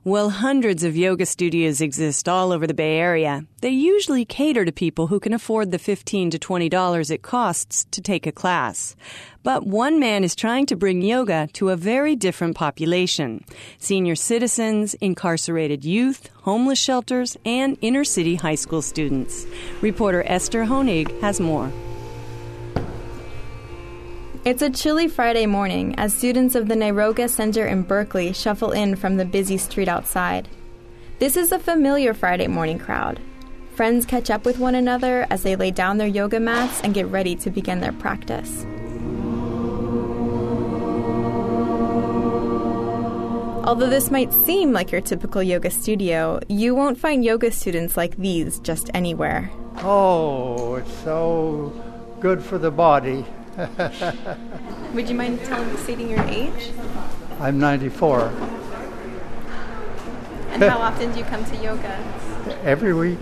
Well, hundreds of yoga studios exist all over the Bay Area. They usually cater to people who can afford the $15 to $20 it costs to take a class. But one man is trying to bring yoga to a very different population: senior citizens, incarcerated youth, homeless shelters, and inner-city high school students. Reporter Esther Honig has more. It's a chilly Friday morning as students of the Niroga Center in Berkeley shuffle in from the busy street outside. This is a familiar Friday morning crowd. Friends catch up with one another as they lay down their yoga mats and get ready to begin their practice. Although this might seem like your typical yoga studio, you won't find yoga students like these just anywhere. Oh, it's so good for the body. Would you mind stating your age? I'm 94. And how often do you come to yoga? Every week.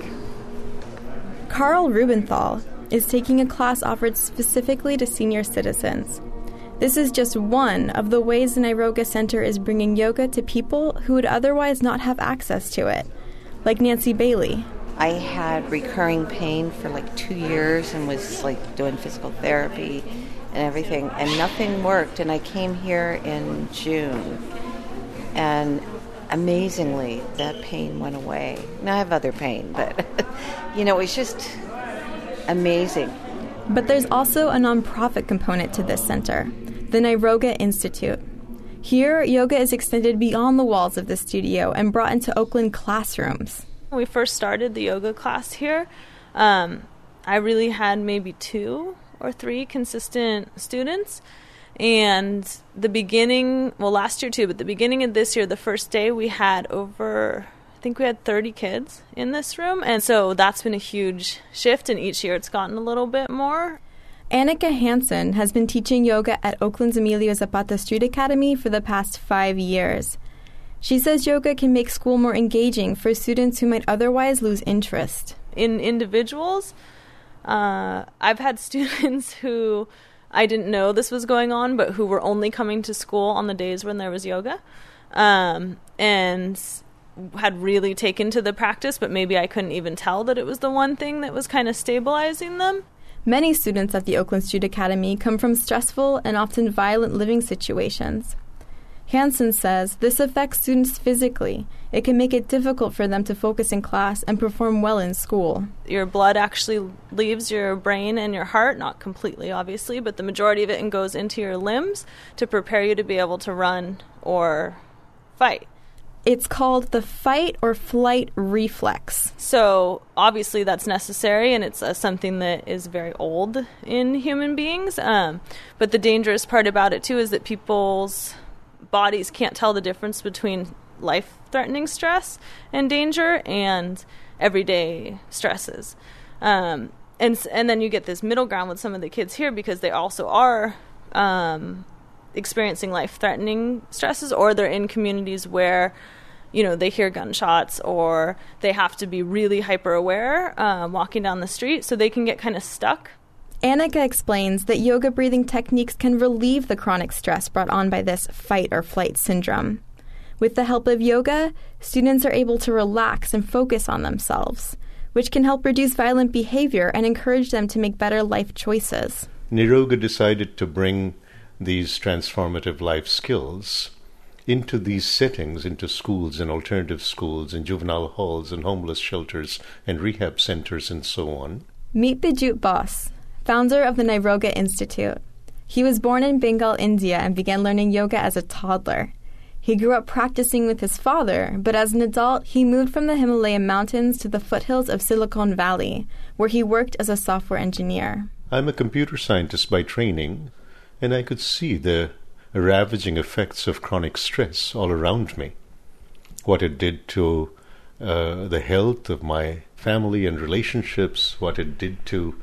Carl Rubenthal is taking a class offered specifically to senior citizens. This is just one of the ways the Niroga Center is bringing yoga to people who would otherwise not have access to it, like Nancy Bailey. I had recurring pain for 2 years and was doing physical therapy and everything, and nothing worked. And I came here in June, and amazingly, that pain went away. Now I have other pain, but it was just amazing. But there's also a nonprofit component to this center, the Niroga Institute. Here, yoga is extended beyond the walls of the studio and brought into Oakland classrooms. When we first started the yoga class here, I really had maybe 2 or 3 consistent students. And last year too, but the beginning of this year, the first day, we had we had 30 kids in this room. And so that's been a huge shift, and each year it's gotten a little bit more. Annika Hansen has been teaching yoga at Oakland's Emilio Zapata Street Academy for the past 5 years. She says yoga can make school more engaging for students who might otherwise lose interest. In individuals, I've had students who I didn't know this was going on, but who were only coming to school on the days when there was yoga, and had really taken to the practice, but maybe I couldn't even tell that it was the one thing that was kind of stabilizing them. Many students at the Oakland Street Academy come from stressful and often violent living situations. Hansen says this affects students physically. It can make it difficult for them to focus in class and perform well in school. Your blood actually leaves your brain and your heart, not completely obviously, but the majority of it goes into your limbs to prepare you to be able to run or fight. It's called the fight or flight reflex. So obviously that's necessary, and it's something that is very old in human beings. But the dangerous part about it too is that people's bodies can't tell the difference between life-threatening stress and danger and everyday stresses. And then you get this middle ground with some of the kids here because they also are experiencing life-threatening stresses, or they're in communities where they hear gunshots, or they have to be really hyper-aware walking down the street, so they can get kind of stuck. Annika explains that yoga breathing techniques can relieve the chronic stress brought on by this fight or flight syndrome. With the help of yoga, students are able to relax and focus on themselves, which can help reduce violent behavior and encourage them to make better life choices. Niroga decided to bring these transformative life skills into these settings, into schools and alternative schools and juvenile halls and homeless shelters and rehab centers and so on. Meet Bijut Bose, founder of the Niroga Institute. He was born in Bengal, India, and began learning yoga as a toddler. He grew up practicing with his father, but as an adult, he moved from the Himalayan mountains to the foothills of Silicon Valley, where he worked as a software engineer. I'm a computer scientist by training, and I could see the ravaging effects of chronic stress all around me. What it did to the health of my family and relationships, what it did to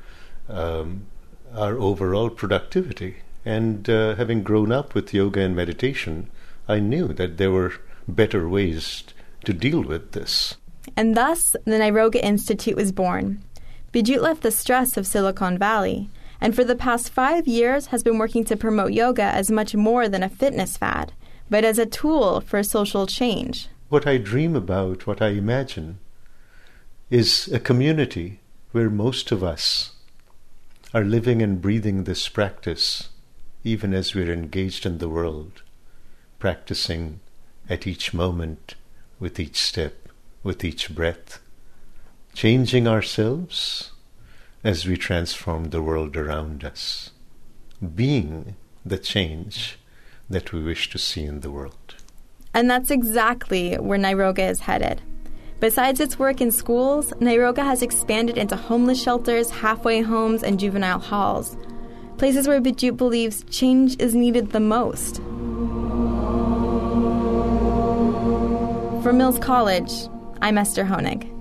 our overall productivity. And having grown up with yoga and meditation, I knew that there were better ways to deal with this. And thus, the Niroga Institute was born. Bijut left the stress of Silicon Valley, and for the past 5 years has been working to promote yoga as much more than a fitness fad, but as a tool for social change. what I dream about, what I imagine, is a community where most of us are living and breathing this practice, even as we're engaged in the world, practicing at each moment, with each step, with each breath, changing ourselves as we transform the world around us, being the change that we wish to see in the world. And that's exactly where Niroga is headed. Besides its work in schools, Niroga has expanded into homeless shelters, halfway homes, and juvenile halls, places where Bijut believes change is needed the most. For Mills College, I'm Esther Honig.